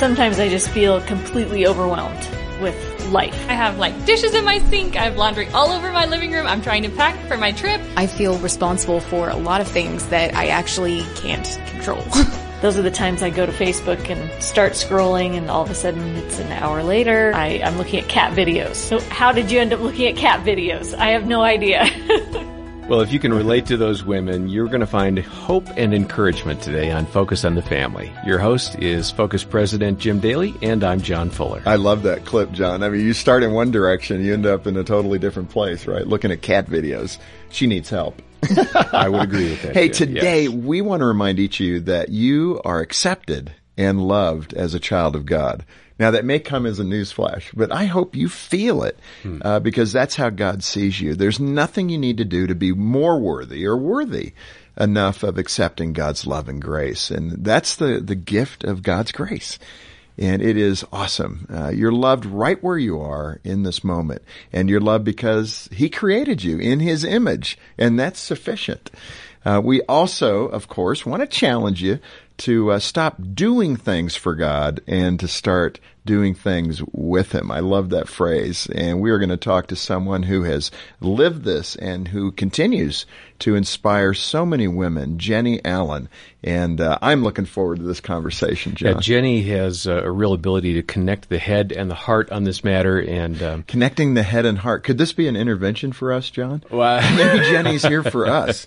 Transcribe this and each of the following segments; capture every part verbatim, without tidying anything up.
Sometimes I just feel completely overwhelmed with life. I have like dishes in my sink. I have laundry all over my living room. I'm trying to pack for my trip. I feel responsible for a lot of things that I actually can't control. Those are the times I go to Facebook and start scrolling, and all of a sudden it's an hour later. I, I'm looking at cat videos. So how did you end up looking at cat videos? I have no idea. Well, if you can relate to those women, you're going to find hope and encouragement today on Focus on the Family. Your host is Focus President Jim Daly, and I'm John Fuller. I love that clip, John. I mean, you start in one direction, you end up in a totally different place, right? Looking at cat videos. She needs help. I would agree with that. Hey, Jim. today Yes. we want to remind each of you that you are accepted and loved as a child of God. Now, that may come as a newsflash, but I hope you feel it Hmm. uh, because that's how God sees you. There's nothing you need to do to be more worthy or worthy enough of accepting God's love and grace. And that's the, the gift of God's grace. And it is awesome. Uh, you're loved right where you are in this moment. And you're loved because He created you in His image. And that's sufficient. Uh, we also, of course, want to challenge you to uh, stop doing things for God and to start doing things with Him. I love that phrase. And we are going to talk to someone who has lived this and who continues to inspire so many women, Jenny Allen. And uh, I'm looking forward to this conversation, John. Yeah, Jenny has uh, a real ability to connect the head and the heart on this matter. And um, Connecting the head and heart. Could this be an intervention for us, John? well, Maybe Jenny's here for us.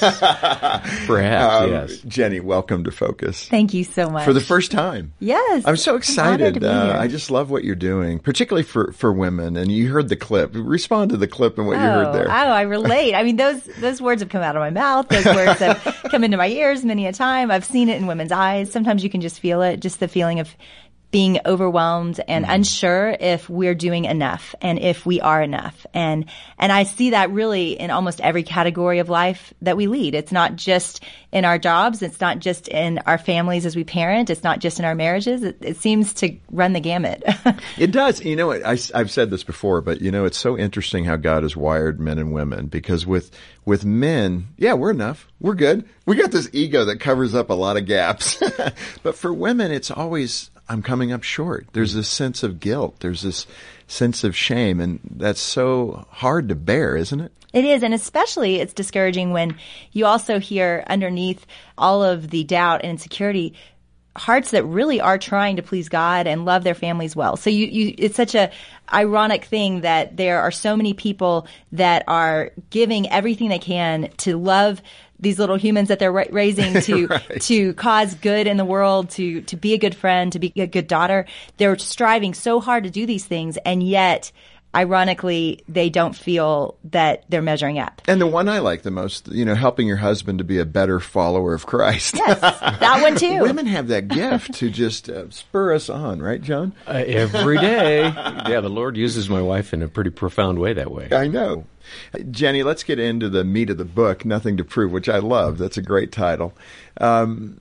perhaps, Um, yes. Jenny, welcome to Focus. Thank you so much. For the first time. Yes. I'm so honored excited. to be Uh, here. I just love what you're doing, particularly for, for women. And you heard the clip. Respond to the clip and what you heard there. Oh, I relate. I mean, those those words have come out of my mouth. Those words have come into my ears many a time. I've seen it in women's eyes. Sometimes you can just feel it, just the feeling of being overwhelmed and Mm-hmm. unsure if we're doing enough and if we are enough. And and I see that really in almost every category of life that we lead. It's not just in our jobs. It's not just in our families as we parent. It's not just in our marriages. It, it seems to run the gamut. It does. You know, I, I've said this before, but you know, it's so interesting how God has wired men and women, because with, with men, yeah, we're enough. We're good. We got this ego that covers up a lot of gaps. But for women, it's always, I'm coming up short. There's this sense of guilt. There's this sense of shame. And that's so hard to bear, isn't it? It is, and especially it's discouraging when you also hear underneath all of the doubt and insecurity hearts that really are trying to please God and love their families well. So you, you, it's such a ironic thing that there are so many people that are giving everything they can to love these little humans that they're ra- raising to Right. to cause good in the world, to to be a good friend, to be a good daughter. They're striving so hard to do these things, and yet, ironically, they don't feel that they're measuring up. And the one I like the most, you know, helping your husband to be a better follower of Christ. Yes, that one too. Women have that gift to just uh, spur us on, right, John? Uh, every day. Yeah, the Lord uses my wife in a pretty profound way that way. I know. Jenny, let's get into the meat of the book, Nothing to Prove, which I love. That's a great title. Um,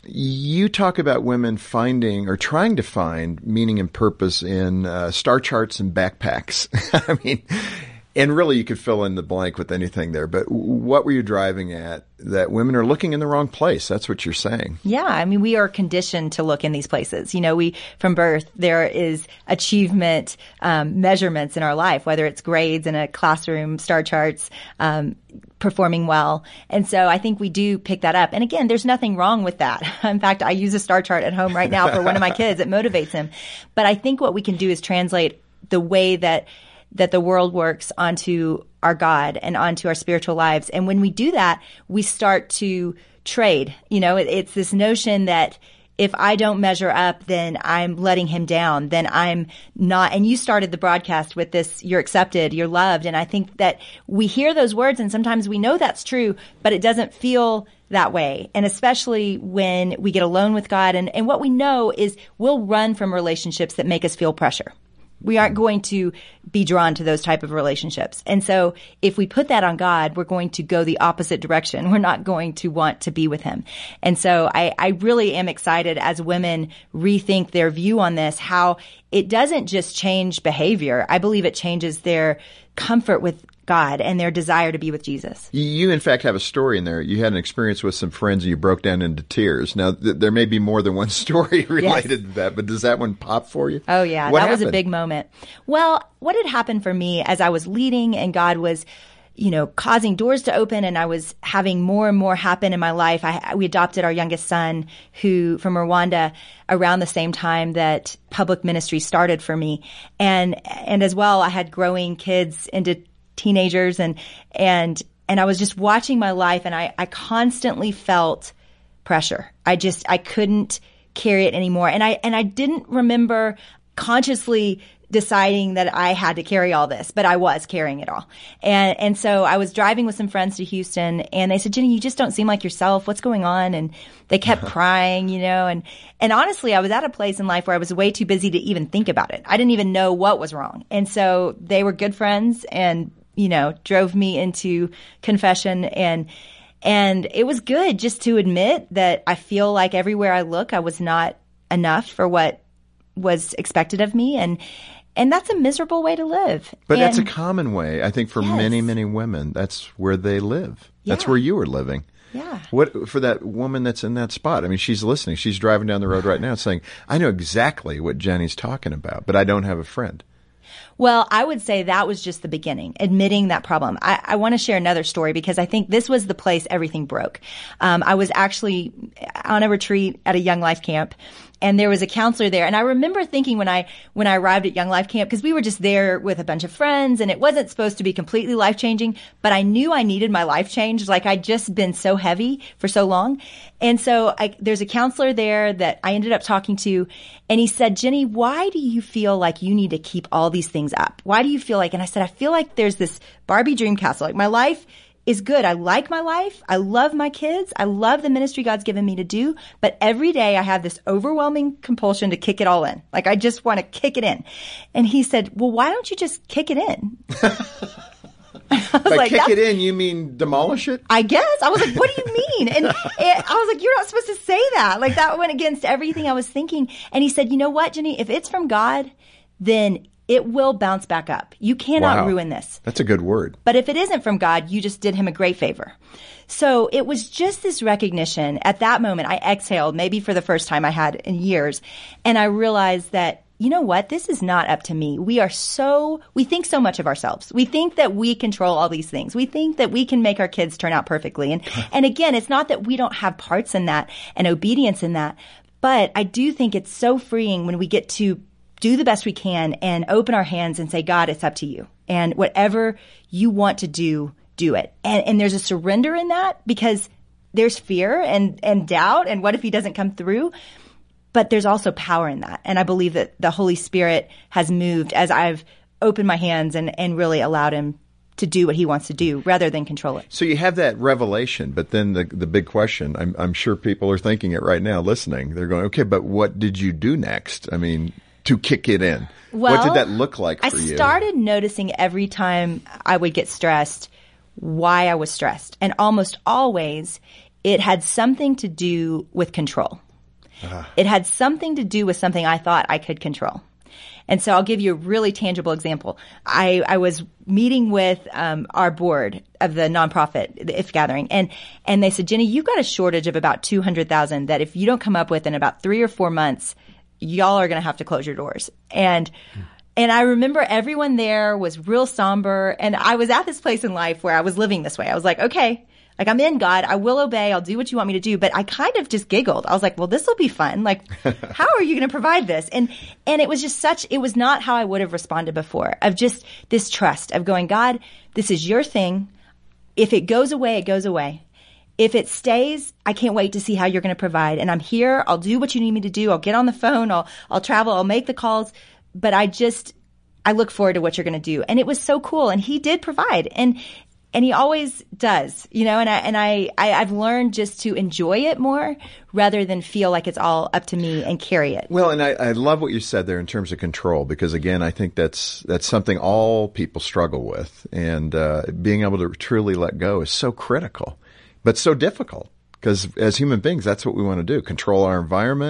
you talk about women finding or trying to find meaning and purpose in uh, star charts and backpacks. I mean, and really you could fill in the blank with anything there. But what were you driving at? That women are looking in the wrong place. That's what you're saying. Yeah, I mean, we are conditioned to look in these places. You know, we, from birth, there is achievement um, measurements in our life, whether it's grades in a classroom, star charts, um, performing well. And so I think we do pick that up. And again, there's nothing wrong with that. In fact, I use a star chart at home right now for one of my kids. It motivates him. But I think what we can do is translate the way that that the world works onto our God and onto our spiritual lives. And when we do that, we start to trade. You know, it, it's this notion that if I don't measure up, then I'm letting him down, then I'm not. And you started the broadcast with this, you're accepted, you're loved. And I think that we hear those words and sometimes we know that's true, but it doesn't feel that way. And especially when we get alone with God. And, and what we know is we'll run from relationships that make us feel pressure. We aren't going to be drawn to those type of relationships. And so if we put that on God, we're going to go the opposite direction. We're not going to want to be with him. And so I, I really am excited as women rethink their view on this, how it doesn't just change behavior. I believe it changes their comfort with God and their desire to be with Jesus. You, you, in fact, have a story in there. You had an experience with some friends and you broke down into tears. Now, th- there may be more than one story related yes. to that, but does that one pop for you? Oh, yeah. What that happened? was a big moment. Well, what had happened for me as I was leading and God was, you know, causing doors to open and I was having more and more happen in my life. I, we adopted our youngest son who from Rwanda around the same time that public ministry started for me. And, and as well, I had growing kids into teenagers and, and, and I was just watching my life and I, I constantly felt pressure. I just, I couldn't carry it anymore. And I, and I didn't remember consciously deciding that I had to carry all this, but I was carrying it all. And, and so I was driving with some friends to Houston and they said, Jenny, you just don't seem like yourself. What's going on? And they kept crying, you know, and, and honestly, I was at a place in life where I was way too busy to even think about it. I didn't even know what was wrong. And so they were good friends and, you know, drove me into confession and, and it was good just to admit that I feel like everywhere I look, I was not enough for what was expected of me. And, and that's a miserable way to live. But and, that's a common way, I think, for yes. many, many women. That's where they live. Yeah. That's where you were living. Yeah. What for that woman that's in that spot? I mean, she's listening. She's driving down the road right now saying, I know exactly what Jenny's talking about, but I don't have a friend. Well, I would say that was just the beginning, admitting that problem. I, I want to share another story because I think this was the place everything broke. Um, I was actually on a retreat at a Young Life camp and there was a counselor there. And I remember thinking when I, when I arrived at Young Life camp, because we were just there with a bunch of friends and it wasn't supposed to be completely life changing, but I knew I needed my life changed. Like I'd just been so heavy for so long. And so I, there's a counselor there that I ended up talking to and he said, Jenny, why do you feel like you need to keep all these things up? Why do you feel like, and I said, I feel like there's this Barbie dream castle. Like my life is good. I like my life. I love my kids. I love the ministry God's given me to do. But every day I have this overwhelming compulsion to kick it all in. Like I just want to kick it in. And he said, well, why don't you just kick it in? By like, kick it in, you mean demolish it? I guess. I was like, what do you mean? And, and I was like, you're not supposed to say that. Like that went against everything I was thinking. And he said, you know what, Jenny, if it's from God, then it will bounce back up. You cannot Wow. ruin this. That's a good word. But if it isn't from God, you just did him a great favor. So it was just this recognition. At that moment, I exhaled, maybe for the first time I had in years. And I realized that, you know what? This is not up to me. We are so, we think so much of ourselves. We think that we control all these things. We think that we can make our kids turn out perfectly. And, and again, it's not that we don't have parts in that and obedience in that. But I do think it's so freeing when we get to do the best we can and open our hands and say, God, it's up to you. And whatever you want to do, do it. And, and there's a surrender in that because there's fear and, and doubt. And what if he doesn't come through? But there's also power in that. And I believe that the Holy Spirit has moved as I've opened my hands and, and really allowed him to do what he wants to do rather than control it. So you have that revelation, but then the the big question, I'm, I'm sure people are thinking it right now listening. They're going, okay, but what did you do next? I mean, to kick it in. Well, what did that look like for I you? I started noticing every time I would get stressed why I was stressed. And almost always it had something to do with control. Uh-huh. It had something to do with something I thought I could control. And so I'll give you a really tangible example. I, I was meeting with um, our board of the nonprofit, the If Gathering, and and they said, Jenny, you've got a shortage of about two hundred thousand that if you don't come up with in about three or four months, y'all are going to have to close your doors. And and I remember everyone there was real somber, and I was at this place in life where I was living this way. I was like, okay. Like, I'm in, God. I will obey. I'll do what you want me to do. But I kind of just giggled. I was like, well, this will be fun. Like, how are you going to provide this? And, and it was just such, it was not how I would have responded before, of just this trust of going, God, this is your thing. If it goes away, it goes away. If it stays, I can't wait to see how you're going to provide. And I'm here. I'll do what you need me to do. I'll get on the phone. I'll, I'll travel. I'll make the calls. But I just, I look forward to what you're going to do. And it was so cool. And he did provide. And, And he always does, you know, and I, and I, I, I've learned just to enjoy it more rather than feel like it's all up to me and carry it. Well, and I, I love what you said there in terms of control, because again, I think that's, that's something all people struggle with. And, uh, being able to truly let go is so critical, but so difficult. Because as human beings, that's what we want to do, control our environment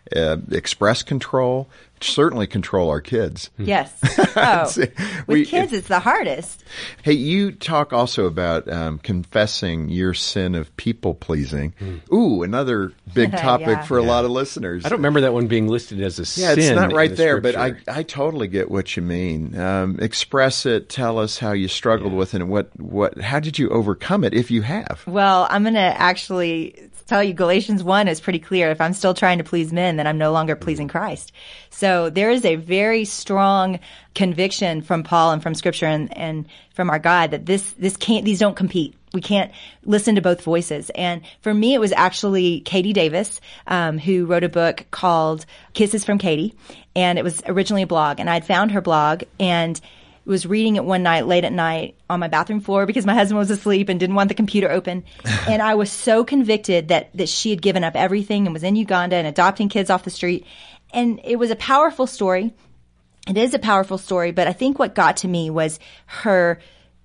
uh, express control, certainly control our kids. Yes. Oh, See, with we- kids, it's the hardest. Hey, you talk also about um, confessing your sin of people pleasing. Ooh, another big topic Yeah. for a lot of listeners. I don't remember that one being listed as a Yeah, sin. it's not in right the there, but I, Scripture. I totally get what you mean. Um, express it. Tell us how you struggled with it, and what, what how did you overcome it, if you have? Well, I'm going to actually tell you Galatians one is pretty clear. If I'm still trying to please men, then I'm no longer pleasing Christ. So there is a very strong conviction from Paul and from Scripture and, and from our God that this this can't these don't compete. We can't listen to both voices. And for me, it was actually Katie Davis, um, who wrote a book called Kisses from Katie. And it was originally a blog. And I'd found her blog and was reading it one night, late at night, on my bathroom floor because my husband was asleep and didn't want the computer open. And I was so convicted that, that she had given up everything and was in Uganda and adopting kids off the street. And it was a powerful story. It is a powerful story, but I think what got to me was her,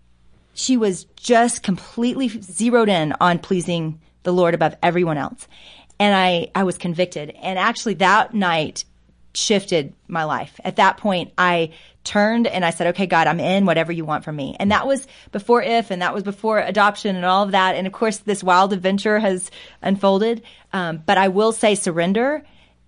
she was just completely zeroed in on pleasing the Lord above everyone else. And I, I was convicted. And actually that night shifted my life. At that point, I turned and I said, okay, God, I'm in whatever you want from me. And that was before If, and that was before adoption and all of that. And of course, this wild adventure has unfolded. Um, but I will say surrender,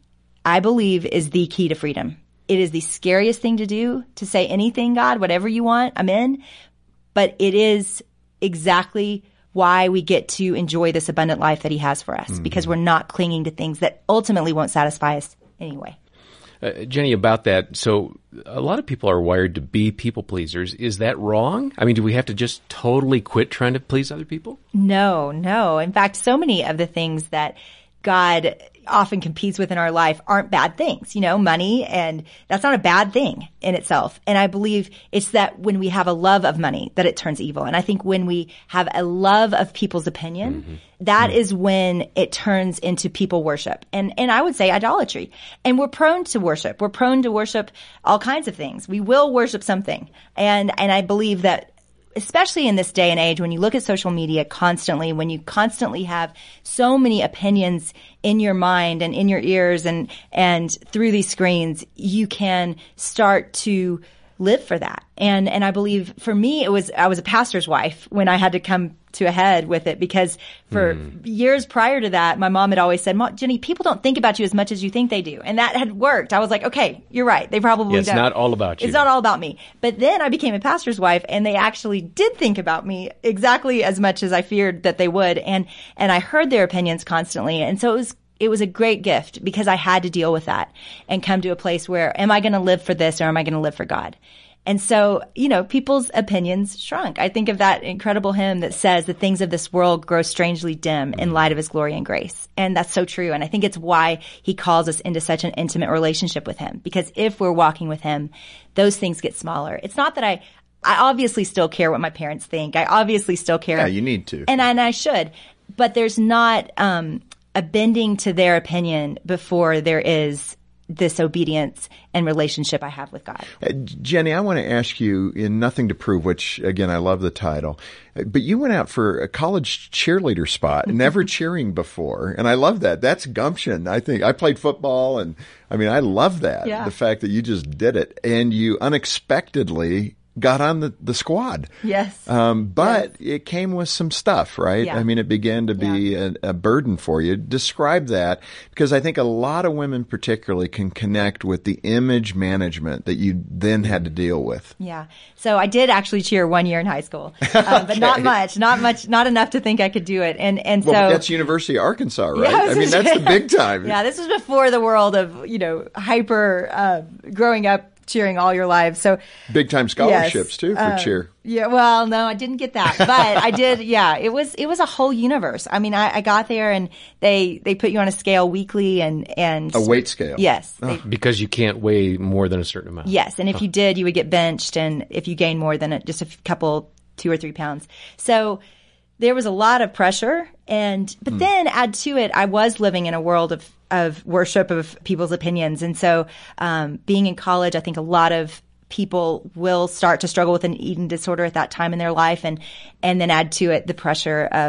I believe, is the key to freedom. It is the scariest thing to do, to say anything, God, whatever you want, I'm in. But it is exactly why we get to enjoy this abundant life that he has for us, mm-hmm. because we're not clinging to things that ultimately won't satisfy us anyway. Uh, Jenny, about that, so a lot of people are wired to be people pleasers. Is that wrong? I mean, do we have to just totally quit trying to please other people? No, no. In fact, so many of the things that God often competes with in our life aren't bad things, you know, money, and that's not a bad thing in itself. And I believe it's that when we have a love of money, that it turns evil. And I think when we have a love of people's opinion, mm-hmm. that mm-hmm. is when it turns into people worship. And, and I would say idolatry. And we're prone to worship. We're prone to worship all kinds of things. We will worship something. And, and I believe that especially in this day and age, when you look at social media constantly, when you constantly have so many opinions in your mind and in your ears and, and through these screens, you can start to live for that. And, and I believe for me, it was, I was a pastor's wife when I had to come to a head with it, because for mm. years prior to that, my mom had always said, Jenny, people don't think about you as much as you think they do. And that had worked. I was like, okay, you're right. They probably yeah, it's don't. It's not all about you. It's not all about me. But then I became a pastor's wife, and they actually did think about me exactly as much as I feared that they would. And, and I heard their opinions constantly. And so it was, it was a great gift, because I had to deal with that and come to a place where, am I going to live for this, or am I going to live for God? And so, you know, people's opinions shrunk. I think of that incredible hymn that says the things of this world grow strangely dim in light of his glory and grace. And that's so true. And I think it's why he calls us into such an intimate relationship with him. Because if we're walking with him, those things get smaller. It's not that I, I obviously still care what my parents think. I obviously still care. Yeah, you need to. And, and I should. But there's not um, a bending to their opinion before there is this obedience and relationship I have with God. Uh, Jenny, I want to ask you, in Nothing to Prove, which, again, I love the title, but you went out for a college cheerleader spot, never cheering before, and I love that. That's gumption. I think I played football, and I mean, I love that, yeah. the fact that you just did it, and you unexpectedly got on the, the squad. Yes. Um, but yes. it came with some stuff, right? Yeah. I mean, it began to be yeah. a, a burden for you. Describe that, because I think a lot of women particularly can connect with the image management that you then had to deal with. Yeah. So I did actually cheer one year in high school, uh, but okay. not much, not much, not enough to think I could do it. And, and so. Well, that's University of Arkansas, right? Yeah, I mean, that's the big time. Yeah. This was before the world of, you know, hyper, uh, growing up cheering all your lives. So big time scholarships yes, too for uh, cheer. Yeah. Well, no, I didn't get that, but I did. Yeah. It was, it was a whole universe. I mean, I, I got there and they, they put you on a scale weekly and, and a weight scale. Yes. Oh. They, because you can't weigh more than a certain amount. Yes. And if oh. you did, you would get benched. And if you gained more than a, just a couple, two or three pounds. So there was a lot of pressure. And, but mm. then add to it, I was living in a world of, of worship of people's opinions. And so, um, being in college, I think a lot of people will start to struggle with an eating disorder at that time in their life, and, and then add to it the pressure of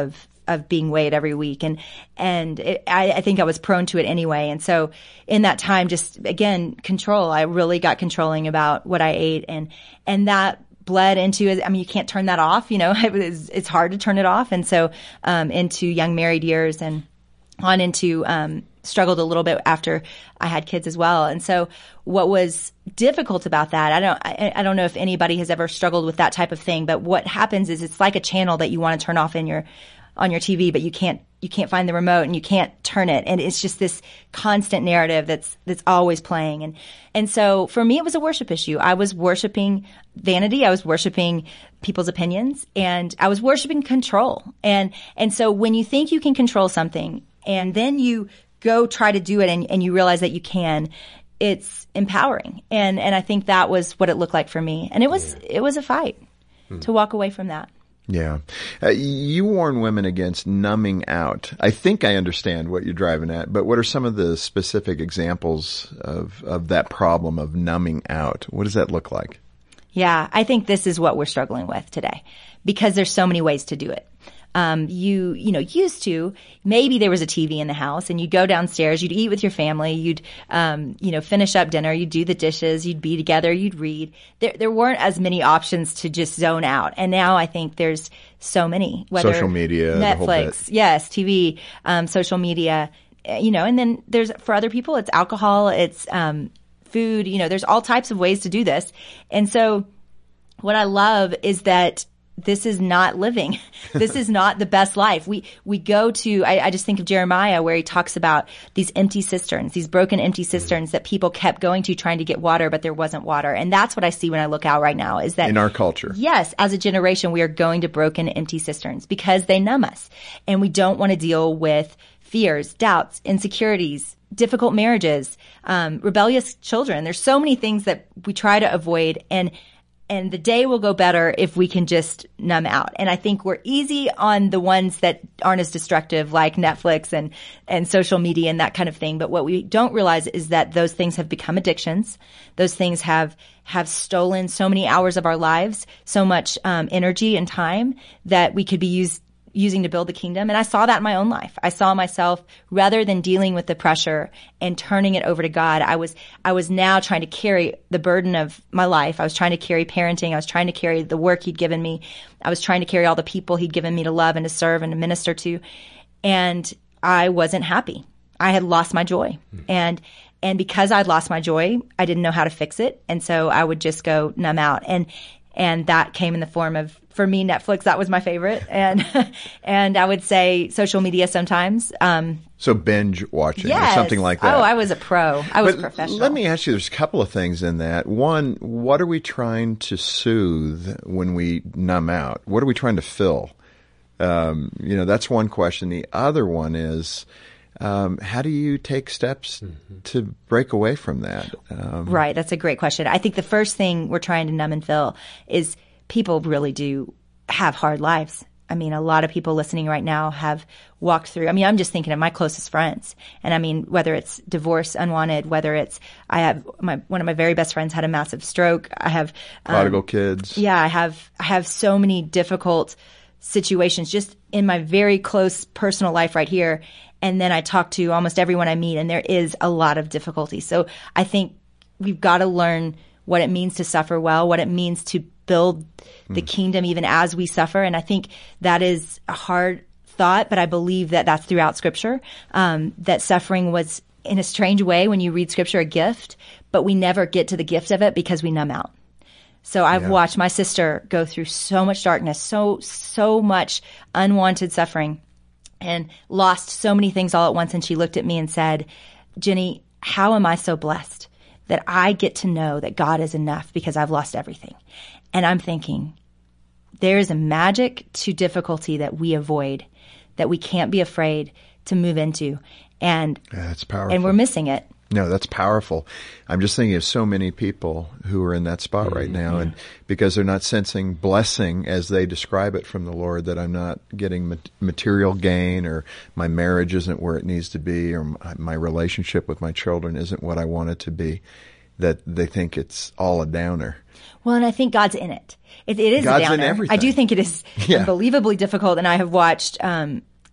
of being weighed every week. And, and it, I, I think I was prone to it anyway. And so in that time, just again, control, I really got controlling about what I ate, and, and that bled into, I mean, you can't turn that off, you know, it's, it's hard to turn it off. And so, um, into young married years and on into, um, struggled a little bit after I had kids as well. And so what was difficult about that, I don't, I, I don't know if anybody has ever struggled with that type of thing, but what happens is it's like a channel that you want to turn off in your, on your T V, but you can't, you can't find the remote and you can't turn it. And it's just this constant narrative that's, that's always playing. And, and so for me, it was a worship issue. I was worshiping vanity. I was worshiping people's opinions, and I was worshiping control. And, and so when you think you can control something and then you go try to do it and, and you realize that you can, it's empowering. And, and I think that was what it looked like for me. And it was, yeah. it was a fight hmm. to walk away from that. Yeah. Uh, you warn women against numbing out. I think I understand what you're driving at, but what are some of the specific examples of, of that problem of numbing out? What does that look like? Yeah, I think this is what we're struggling with today, because there's so many ways to do it. Um, you, you know, used to, maybe there was a T V in the house and you'd go downstairs, you'd eat with your family, you'd, um, you know, finish up dinner, you'd do the dishes, you'd be together, you'd read. There, there weren't as many options to just zone out. And now I think there's so many, whether social media, Netflix, the whole bit. Yes, T V, um, social media, you know, and then there's, for other people, it's alcohol, it's, um, food, you know, there's all types of ways to do this. And so what I love is that this is not living. This is not the best life. We, we go to, I, I just think of Jeremiah, where he talks about these empty cisterns, these broken empty cisterns that people kept going to trying to get water, but there wasn't water. And that's what I see when I look out right now, is that in our culture, yes, as a generation, we are going to broken empty cisterns because they numb us, and we don't want to deal with fears, doubts, insecurities, difficult marriages, um, rebellious children. There's so many things that we try to avoid, and And the day will go better if we can just numb out. And I think we're easy on the ones that aren't as destructive, like Netflix and, and social media and that kind of thing. But what we don't realize is that those things have become addictions. Those things have, have stolen so many hours of our lives, so much um, energy and time that we could be used using to build the kingdom. And I saw that in my own life. I saw myself, rather than dealing with the pressure and turning it over to God, I was, I was now trying to carry the burden of my life. I was trying to carry parenting. I was trying to carry the work He'd given me. I was trying to carry all the people He'd given me to love and to serve and to minister to. And I wasn't happy. I had lost my joy. Mm. And, and because I'd lost my joy, I didn't know how to fix it. And so I would just go numb out. And, and that came in the form of, for me, Netflix, that was my favorite. And, and I would say social media sometimes. Um, so binge watching yes. or something like that. Oh, I was a pro. I was but professional. Let me ask you, there's a couple of things in that. One, what are we trying to soothe when we numb out? What are we trying to fill? Um, you know, that's one question. The other one is, Um, how do you take steps mm-hmm. to break away from that? Um, right. That's a great question. I think the first thing we're trying to numb and fill is people really do have hard lives. I mean, a lot of people listening right now have walked through. I mean, I'm just thinking of my closest friends. And I mean, whether it's divorce, unwanted, whether it's, I have my, one of my very best friends had a massive stroke. I have, um, prodigal kids. Yeah. I have, I have so many difficult situations just in my very close personal life right here. And then I talk to almost everyone I meet, and there is a lot of difficulty. So I think we've got to learn what it means to suffer well, what it means to build the mm. kingdom even as we suffer. And I think that is a hard thought, but I believe that that's throughout Scripture, um, that suffering was, in a strange way, when you read Scripture, a gift, but we never get to the gift of it because we numb out. So I've yeah. watched my sister go through so much darkness, so, so much unwanted suffering, and lost so many things all at once. And she looked at me and said, Jenny, how am I so blessed that I get to know that God is enough because I've lost everything? And I'm thinking, there is a magic to difficulty that we avoid, that we can't be afraid to move into. And yeah, that's powerful. And we're missing it. No, that's powerful. I'm just thinking of so many people who are in that spot right now, mm-hmm. and because they're not sensing blessing as they describe it from the Lord, that I'm not getting material gain, or my marriage isn't where it needs to be, or my relationship with my children isn't what I want it to be, that they think it's all a downer. Well, and I think God's in it. It, it is God's a downer. in everything. I do think it is yeah. unbelievably difficult, and I have watched um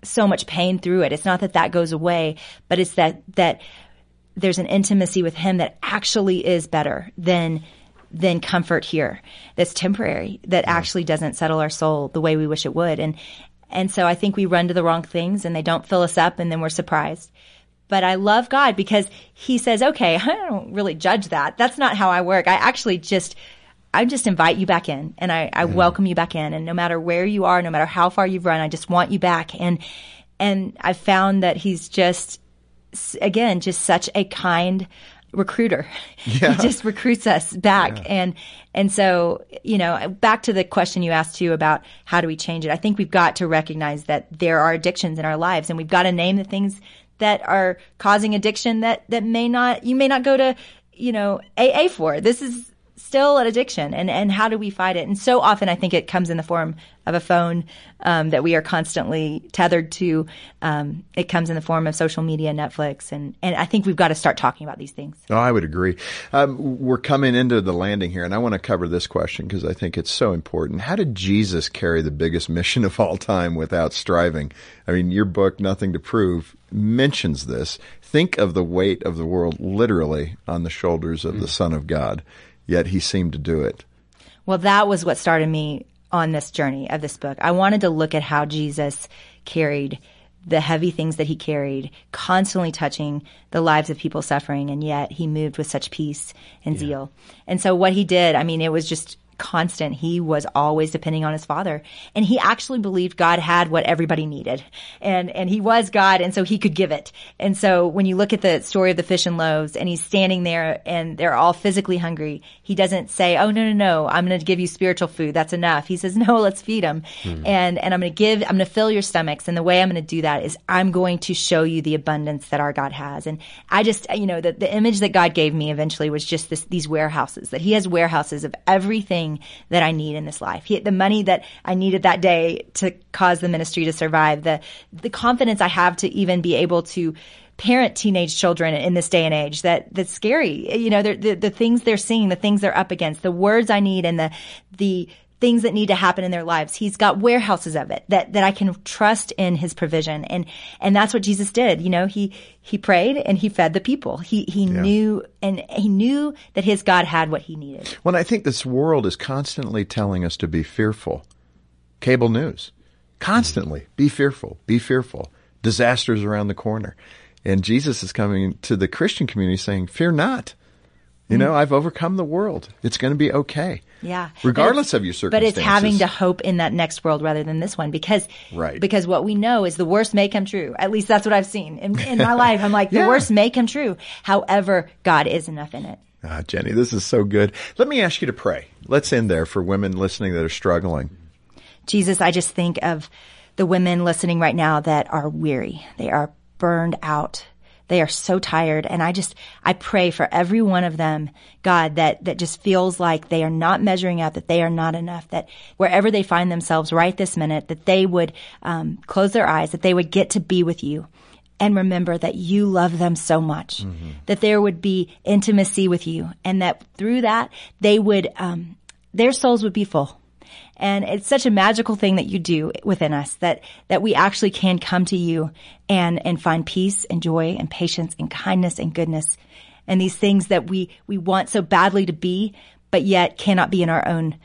so much pain through it. It's not that that goes away, but it's that, that there's an intimacy with him that actually is better than, than comfort here. That's temporary, that actually doesn't settle our soul the way we wish it would. And, and so I think we run to the wrong things and they don't fill us up and then we're surprised. But I love God because he says, okay, I don't really judge that. That's not how I work. I actually just, I just invite you back in and I, I mm. welcome you back in. And no matter where you are, no matter how far you've run, I just want you back. And, and I found that he's just, again, just such a kind recruiter. Yeah. He just recruits us back. Yeah. And, and so, you know, back to the question you asked too about how do we change it? I think we've got to recognize that there are addictions in our lives and we've got to name the things that are causing addiction that, that may not, you may not go to, you know, A A for. This is still an addiction. And, and how do we fight it? And so often I think it comes in the form of a phone, um, that we are constantly tethered to. Um, it comes in the form of social media, Netflix. And, and I think we've got to start talking about these things. Oh, I would agree. Um, we're coming into the landing here and I want to cover this question because I think it's so important. How did Jesus carry the biggest mission of all time without striving? I mean, your book, Nothing to Prove, mentions this. Think of the weight of the world literally on the shoulders of mm. the Son of God, yet he seemed to do it. Well, that was what started me on this journey of this book. I wanted to look at how Jesus carried the heavy things that he carried, constantly touching the lives of people suffering, and yet he moved with such peace and yeah. zeal. And so what he did, I mean, it was just constant. He was always depending on his Father. And he actually believed God had what everybody needed. And, and he was God, and so he could give it. And so when you look at the story of the fish and loaves, and he's standing there and they're all physically hungry, he doesn't say, oh, no, no, no, I'm going to give you spiritual food. That's enough. He says, no, let's feed them. Mm-hmm. And, and I'm going to give, I'm going to fill your stomachs. And the way I'm going to do that is I'm going to show you the abundance that our God has. And I just, you know, the, the image that God gave me eventually was just this, these warehouses, that he has warehouses of everything that I need in this life. He, the money that I needed that day to cause the ministry to survive, the the confidence I have to even be able to parent teenage children in this day and age, that that's scary. You know, the the things they're seeing, the things they're up against, the words I need, and the the things that need to happen in their lives. He's got warehouses of it that, that I can trust in his provision. And, and that's what Jesus did. You know, he, he prayed and he fed the people. He, he yeah. knew, and he knew that his God had what he needed. Well, I think this world is constantly telling us to be fearful. Cable news, constantly mm-hmm. be fearful, be fearful. Disasters around the corner. And Jesus is coming to the Christian community saying, fear not. You know, I've overcome the world. It's going to be okay. Yeah. Regardless of your circumstances. But it's having to hope in that next world rather than this one, because, right. because what we know is the worst may come true. At least that's what I've seen in, in my life. I'm like, the yeah. worst may come true. However, God is enough in it. Ah, Jenny, this is so good. Let me ask you to pray. Let's end there for women listening that are struggling. Jesus, I just think of the women listening right now that are weary. They are burned out. They are so tired. And I just, I pray for every one of them, God, that, that just feels like they are not measuring up, that they are not enough, that wherever they find themselves right this minute, that they would um, close their eyes, that they would get to be with you and remember that you love them so much, mm-hmm. that there would be intimacy with you, and that through that, they would, um, their souls would be full. And it's such a magical thing that you do within us, that, that we actually can come to you and, and find peace and joy and patience and kindness and goodness, and these things that we, we want so badly to be, but yet cannot be in our own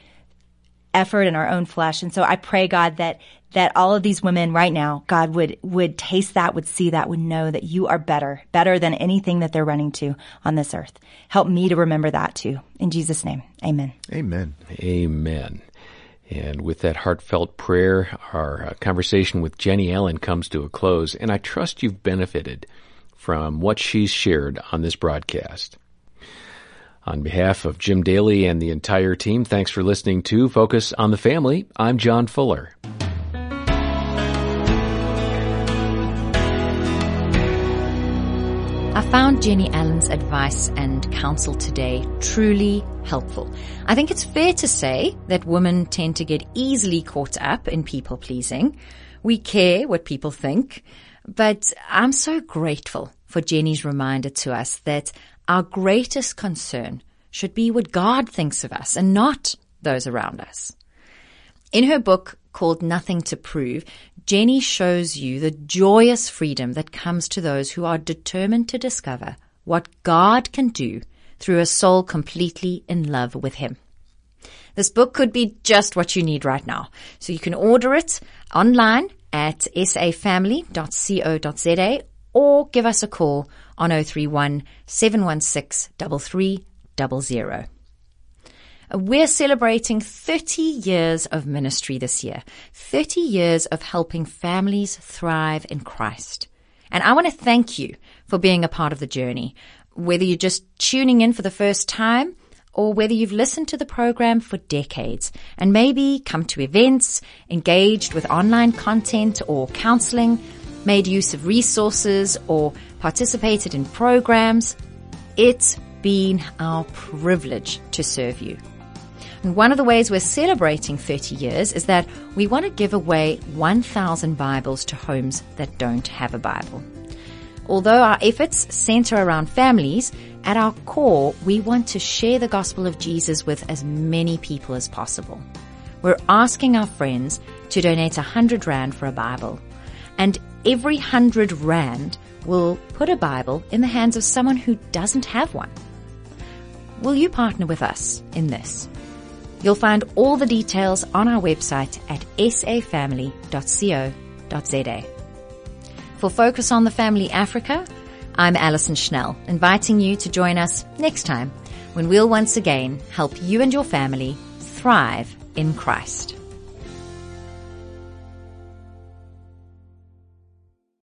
effort and our own flesh. And so I pray, God, that, that all of these women right now, God, would, would taste that, would see that, would know that you are better, better than anything that they're running to on this earth. Help me to remember that too. In Jesus' name, amen. Amen. Amen. And with that heartfelt prayer, our uh, conversation with Jenny Allen comes to a close, and I trust you've benefited from what she's shared on this broadcast. On behalf of Jim Daly and the entire team, thanks for listening to Focus on the Family. I'm John Fuller. I found Jenny Allen's advice and counsel today truly helpful. I think it's fair to say that women tend to get easily caught up in people-pleasing. We care what people think, but I'm so grateful for Jenny's reminder to us that our greatest concern should be what God thinks of us and not those around us. In her book, called Nothing to Prove, Jenny shows you the joyous freedom that comes to those who are determined to discover what God can do through a soul completely in love with Him. This book could be just what you need right now. So you can order it online at s a family dot co dot z a or give us a call on oh three one, seven one six, three three zero zero. We're celebrating thirty years of ministry this year, thirty years of helping families thrive in Christ. And I want to thank you for being a part of the journey, whether you're just tuning in for the first time or whether you've listened to the program for decades and maybe come to events, engaged with online content or counseling, made use of resources or participated in programs. It's been our privilege to serve you. And one of the ways we're celebrating thirty years is that we want to give away one thousand Bibles to homes that don't have a Bible. Although our efforts center around families, at our core, we want to share the gospel of Jesus with as many people as possible. We're asking our friends to donate one hundred rand for a Bible. And every one hundred rand will put a Bible in the hands of someone who doesn't have one. Will you partner with us in this? You'll find all the details on our website at s a family dot co dot z a. For Focus on the Family Africa, I'm Alison Schnell, inviting you to join us next time when we'll once again help you and your family thrive in Christ.